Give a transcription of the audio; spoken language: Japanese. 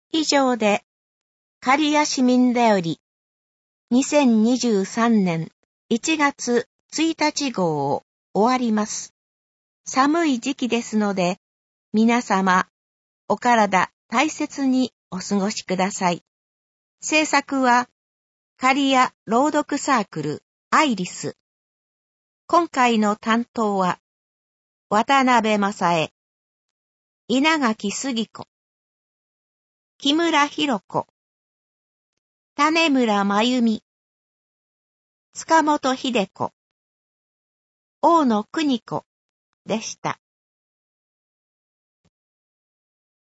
以上で、刈谷市民だより、2023年1月1日号を終わります。寒い時期ですので、皆様、お体大切にお過ごしください。制作は、刈谷朗読サークルアイリス。今回の担当は、渡辺正恵、稲垣杉子、木村博子、種村真由美、塚本秀子、大野邦子でした。